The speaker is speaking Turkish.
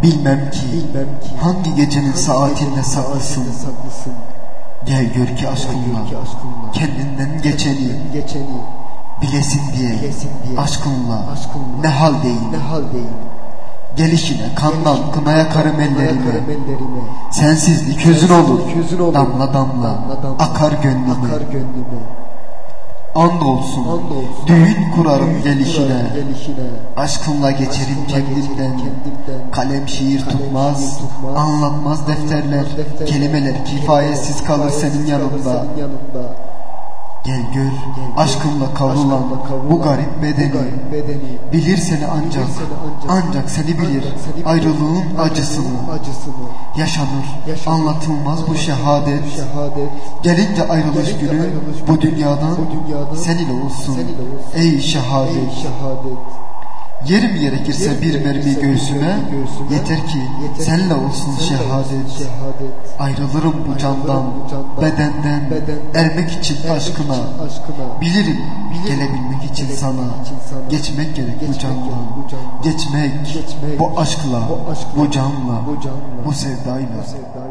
Bilmem ki hangi gecenin saatinde saklısın. Gel gör ki aşkınla kendinden geçeni bilesin diye aşkınla ne haldeyim. Gelişine kandan kınaya karım ellerime, sensizlik hüzün olur damla damla akar gönlüme. Andolsun düğün kurarım gelişine, aşkınla geçerim kendimden. Kalem şiir tutmaz, anlatmaz defterler, kelimeler kifayetsiz kalır senin yanında. Gel gör aşkınla kavrulan bu garip bedeni, bilir seni ancak seni bilir ayrılığın acısını. Yaşanır anlatılmaz bu şehadet, gelince ayrılış günü bu dünyadan seninle olsun ey şehadet. Yerim gerekirse bir mermi göğsüme, yeter ki seninle olsun şehadet. Ayrılırım bu candan, bedenden, ermek için aşkına. Bilirim gelebilmek için sana, geçmek gerek bu candan. Geçmek bu aşkla, bu canla, bu sevdayla.